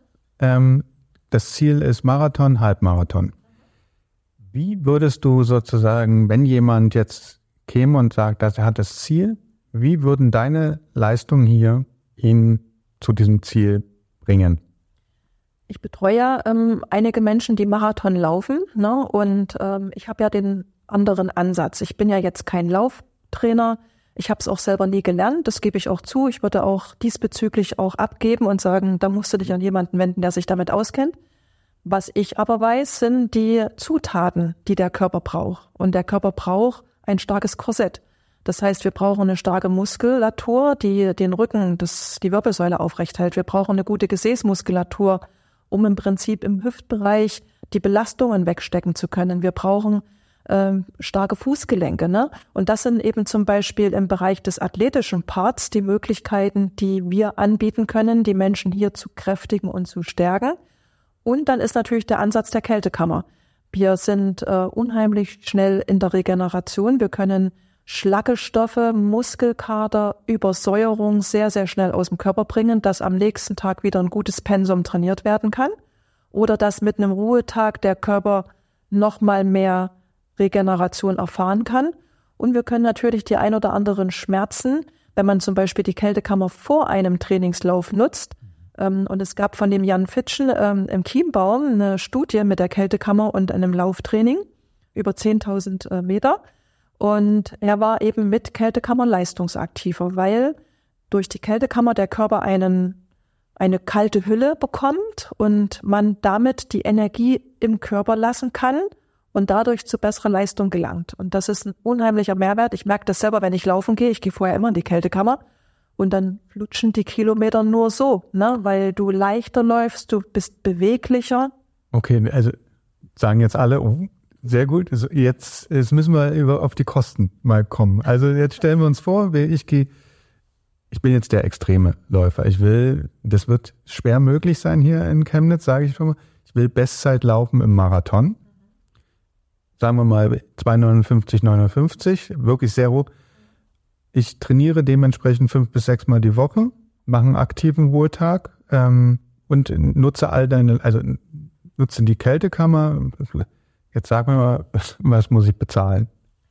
Das Ziel ist Marathon, Halbmarathon. Wie würdest du sozusagen, wenn jemand jetzt käme und sagt, dass er hat das Ziel, wie würden deine Leistungen hier ihn zu diesem Ziel bringen? Ich betreue einige Menschen, die Marathon laufen, ne? Und ich habe ja den anderen Ansatz. Ich bin ja jetzt kein Lauftrainer. Ich habe es auch selber nie gelernt, das gebe ich auch zu. Ich würde auch diesbezüglich auch abgeben und sagen, da musst du dich an jemanden wenden, der sich damit auskennt. Was ich aber weiß, sind die Zutaten, die der Körper braucht. Und der Körper braucht ein starkes Korsett. Das heißt, wir brauchen eine starke Muskulatur, die den Rücken, die Wirbelsäule aufrecht hält. Wir brauchen eine gute Gesäßmuskulatur, um im Prinzip im Hüftbereich die Belastungen wegstecken zu können. Wir brauchen starke Fußgelenke, ne? Und das sind eben zum Beispiel im Bereich des athletischen Parts die Möglichkeiten, die wir anbieten können, die Menschen hier zu kräftigen und zu stärken. Und dann ist natürlich der Ansatz der Kältekammer. Wir sind unheimlich schnell in der Regeneration. Wir können Schlackestoffe, Muskelkater, Übersäuerung sehr, sehr schnell aus dem Körper bringen, dass am nächsten Tag wieder ein gutes Pensum trainiert werden kann. Oder dass mit einem Ruhetag der Körper noch mal mehr Regeneration erfahren kann. Und wir können natürlich die ein oder anderen Schmerzen, wenn man zum Beispiel die Kältekammer vor einem Trainingslauf nutzt. Und es gab von dem Jan Fitschen im Chiembaum eine Studie mit der Kältekammer und einem Lauftraining über 10.000 Meter. Und er war eben mit Kältekammer leistungsaktiver, weil durch die Kältekammer der Körper eine kalte Hülle bekommt und man damit die Energie im Körper lassen kann und dadurch zu besserer Leistung gelangt. Und das ist ein unheimlicher Mehrwert. Ich merke das selber, wenn ich laufen gehe. Ich gehe vorher immer in die Kältekammer und dann flutschen die Kilometer nur so, ne? Weil du leichter läufst, du bist beweglicher. Okay, also sagen jetzt alle, oh, sehr gut. Also jetzt müssen wir auf die Kosten mal kommen. Also jetzt stellen wir uns vor, ich bin jetzt der extreme Läufer. Das wird schwer möglich sein hier in Chemnitz, sage ich schon mal. Ich will Bestzeit laufen im Marathon. Sagen wir mal 2,59,59, wirklich sehr hoch. Ich trainiere dementsprechend 5 bis 6 Mal die Woche, mache einen aktiven Ruhetag und nutze nutze die Kältekammer. Jetzt sag mir mal, was muss ich bezahlen?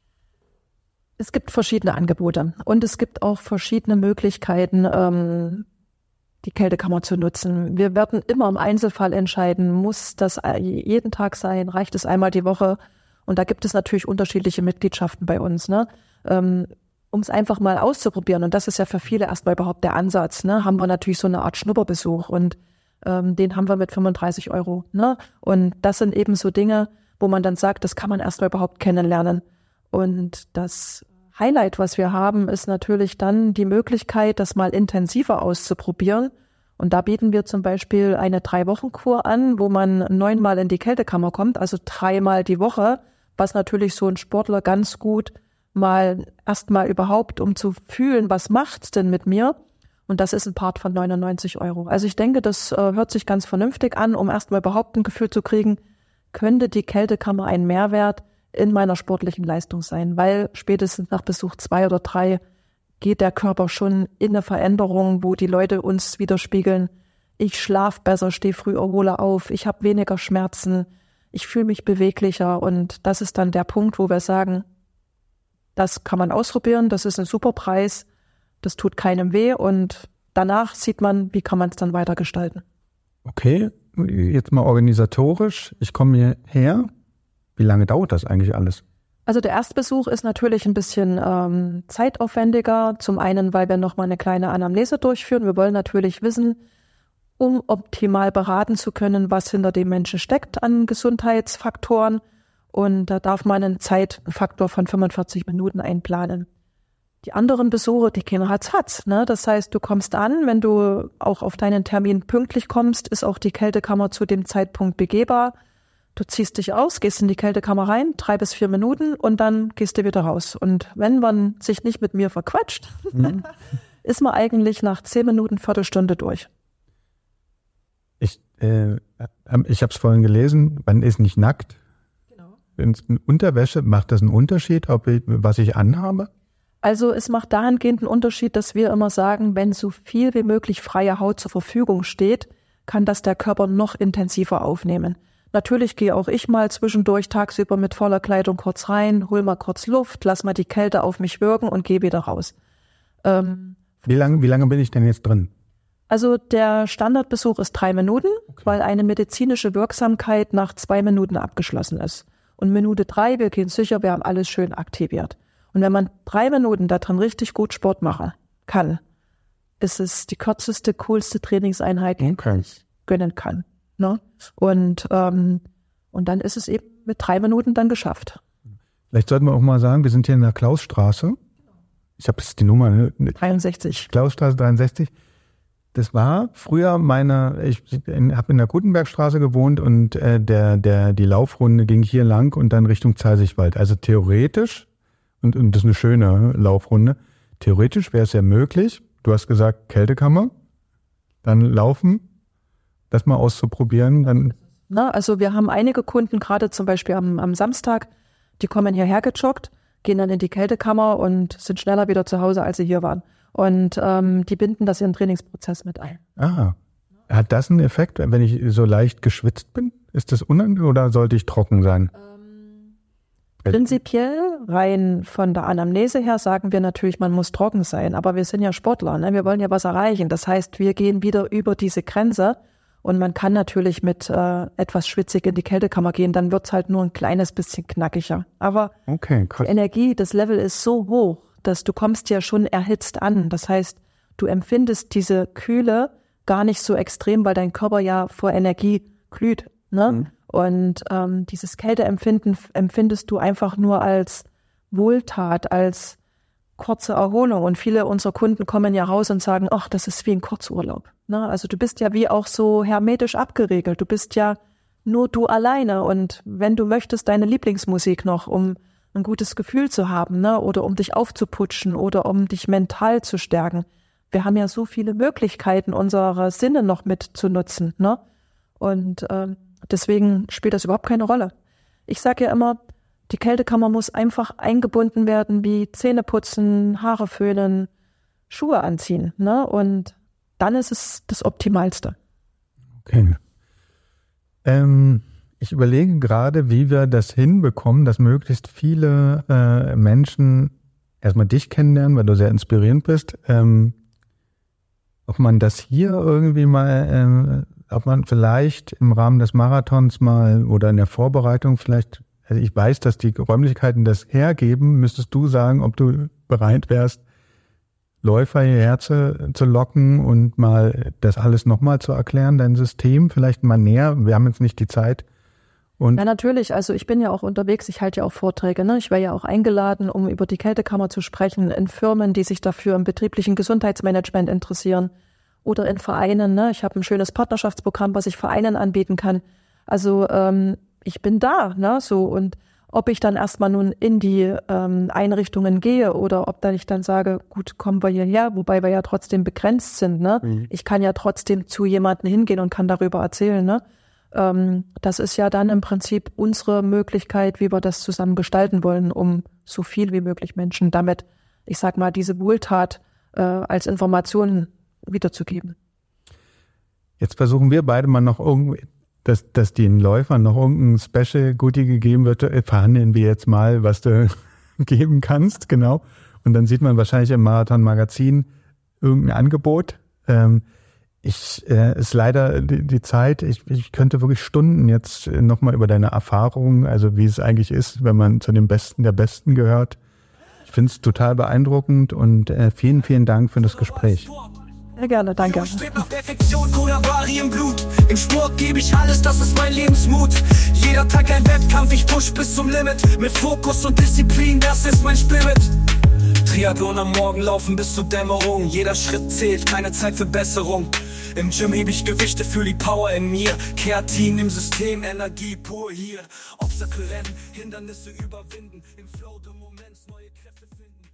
Es gibt verschiedene Angebote und es gibt auch verschiedene Möglichkeiten, die Kältekammer zu nutzen. Wir werden immer im Einzelfall entscheiden, muss das jeden Tag sein, reicht es einmal die Woche? Und da gibt es natürlich unterschiedliche Mitgliedschaften bei uns, ne? Um es einfach mal auszuprobieren. Und das ist ja für viele erstmal überhaupt der Ansatz, ne? Haben wir natürlich so eine Art Schnupperbesuch und den haben wir mit 35 €, ne? Und das sind eben so Dinge, wo man dann sagt, das kann man erstmal überhaupt kennenlernen. Und das Highlight, was wir haben, ist natürlich dann die Möglichkeit, das mal intensiver auszuprobieren. Und da bieten wir zum Beispiel eine 3-Wochen-Kur an, wo man 9-mal in die Kältekammer kommt, also 3-mal die Woche, was natürlich so ein Sportler ganz gut erstmal überhaupt, um zu fühlen, was macht's denn mit mir? Und das ist ein Part von 99 €. Also ich denke, das hört sich ganz vernünftig an, um erstmal überhaupt ein Gefühl zu kriegen, könnte die Kältekammer ein Mehrwert in meiner sportlichen Leistung sein, weil spätestens nach Besuch 2 oder 3 geht der Körper schon in eine Veränderung, wo die Leute uns widerspiegeln, ich schlafe besser, stehe früh erhole auf, ich habe weniger Schmerzen, ich fühle mich beweglicher und das ist dann der Punkt, wo wir sagen, das kann man ausprobieren, das ist ein super Preis, das tut keinem weh und danach sieht man, wie kann man es dann weiter gestalten. Okay, jetzt mal organisatorisch, ich komme hierher. Wie lange dauert das eigentlich alles? Also der Erstbesuch ist natürlich ein bisschen zeitaufwendiger. Zum einen, weil wir nochmal eine kleine Anamnese durchführen. Wir wollen natürlich wissen, um optimal beraten zu können, was hinter dem Menschen steckt an Gesundheitsfaktoren. Und da darf man einen Zeitfaktor von 45 Minuten einplanen. Die anderen Besuche, die gehen ratzfatz, ne? Das heißt, du kommst an, wenn du auch auf deinen Termin pünktlich kommst, ist auch die Kältekammer zu dem Zeitpunkt begehbar. Du ziehst dich aus, gehst in die Kältekammer rein, 3 bis 4 Minuten und dann gehst du wieder raus. Und wenn man sich nicht mit mir verquatscht, ist man eigentlich nach 10 Minuten, Viertelstunde durch. Ich habe es vorhin gelesen, man ist nicht nackt. Genau. In Unterwäsche, macht das einen Unterschied, was ich anhabe? Also es macht dahingehend einen Unterschied, dass wir immer sagen, wenn so viel wie möglich freie Haut zur Verfügung steht, kann das der Körper noch intensiver aufnehmen. Natürlich gehe auch ich mal zwischendurch tagsüber mit voller Kleidung kurz rein, hol mal kurz Luft, lass mal die Kälte auf mich wirken und gehe wieder raus. Wie lange bin ich denn jetzt drin? Also der Standardbesuch ist 3 Minuten, weil eine medizinische Wirksamkeit nach 2 Minuten abgeschlossen ist. Und Minute 3, wir gehen sicher, wir haben alles schön aktiviert. Und wenn man 3 Minuten da drin richtig gut Sport machen kann, ist es die kürzeste, coolste Trainingseinheit, die man gönnen kann. Ne? Und dann ist es eben mit 3 Minuten dann geschafft. Vielleicht sollten wir auch mal sagen, wir sind hier in der Klausstraße. Ich habe jetzt die Nummer. 63. Klausstraße 63. Das war früher ich habe in der Gutenbergstraße gewohnt und die Laufrunde ging hier lang und dann Richtung Zeisigwald. Also theoretisch, und das ist eine schöne Laufrunde, theoretisch wäre es ja möglich, du hast gesagt Kältekammer, dann laufen, das mal auszuprobieren. Dann also wir haben einige Kunden, gerade zum Beispiel am Samstag, die kommen hierher gejoggt, gehen dann in die Kältekammer und sind schneller wieder zu Hause, als sie hier waren. Und die binden das in den Trainingsprozess mit ein. Hat das einen Effekt, wenn ich so leicht geschwitzt bin? Ist das unangenehm oder sollte ich trocken sein? Prinzipiell, rein von der Anamnese her, sagen wir natürlich, man muss trocken sein. Aber wir sind ja Sportler, ne? Wir wollen ja was erreichen. Das heißt, wir gehen wieder über diese Grenze und man kann natürlich mit etwas schwitzig in die Kältekammer gehen. Dann wird's halt nur ein kleines bisschen knackiger. Aber die Energie, das Level ist so hoch, dass du kommst ja schon erhitzt an. Das heißt, du empfindest diese Kühle gar nicht so extrem, weil dein Körper ja vor Energie glüht. Ne? Und dieses Kälteempfinden empfindest du einfach nur als Wohltat, als kurze Erholung. Und viele unserer Kunden kommen ja raus und sagen, ach, das ist wie ein Kurzurlaub. Ne? Also du bist ja wie auch so hermetisch abgeriegelt. Du bist ja nur du alleine. Und wenn du möchtest, deine Lieblingsmusik noch, um ein gutes Gefühl zu haben, ne? Oder um dich aufzuputschen oder um dich mental zu stärken. Wir haben ja so viele Möglichkeiten, unsere Sinne noch mit zu nutzen. Ne? Und deswegen spielt das überhaupt keine Rolle. Ich sage ja immer, die Kältekammer muss einfach eingebunden werden, wie Zähne putzen, Haare föhnen, Schuhe anziehen. Ne? Und dann ist es das Optimalste. Okay. Ich überlege gerade, wie wir das hinbekommen, dass möglichst viele Menschen erstmal dich kennenlernen, weil du sehr inspirierend bist. Ob man das hier irgendwie mal, ob man vielleicht im Rahmen des Marathons mal oder in der Vorbereitung vielleicht, also ich weiß, dass die Räumlichkeiten das hergeben, müsstest du sagen, ob du bereit wärst, Läufer hierher zu locken und mal das alles nochmal zu erklären, dein System vielleicht mal näher. Wir haben jetzt nicht die Zeit. Und ja, natürlich. Also ich bin ja auch unterwegs, ich halte ja auch Vorträge. Ne? Ich wäre ja auch eingeladen, um über die Kältekammer zu sprechen, in Firmen, die sich dafür im betrieblichen Gesundheitsmanagement interessieren oder in Vereinen. Ne? Ich habe ein schönes Partnerschaftsprogramm, was ich Vereinen anbieten kann. Also ich bin da, ne? So, und ob ich dann erstmal nun in die Einrichtungen gehe oder ob dann ich dann sage, gut, kommen wir hierher, wobei wir ja trotzdem begrenzt sind. Ne? Ich kann ja trotzdem zu jemandem hingehen und kann darüber erzählen. Ne? Das ist ja dann im Prinzip unsere Möglichkeit, wie wir das zusammen gestalten wollen, um so viel wie möglich Menschen damit, ich sag mal, diese Wohltat als Information wiederzugeben. Jetzt versuchen wir beide mal noch irgendwie, dass den Läufern noch irgendein Special Goodie gegeben wird, verhandeln wir jetzt mal, was du geben kannst, genau. Und dann sieht man wahrscheinlich im Marathon-Magazin irgendein Angebot. Ist leider die Zeit, ich könnte wirklich Stunden jetzt nochmal über deine Erfahrungen, also wie es eigentlich ist, wenn man zu den Besten der Besten gehört. Ich finde es total beeindruckend und vielen, vielen Dank für das Gespräch. Sehr gerne, danke. Ich streb nach Perfektion, Kodabari im Blut. Im Sport gebe ich alles, das ist mein Lebensmut. Jeder Tag ein Wettkampf, ich push bis zum Limit. Mit Fokus und Disziplin, das ist mein Spirit. Triathlon am Morgen, laufen bis zur Dämmerung. Jeder Schritt zählt, keine Zeit für Besserung. Im Gym heb ich Gewichte, fühl die Power in mir. Kreatin im System, Energie pur hier. Obstacle rennen, Hindernisse überwinden. Im Flow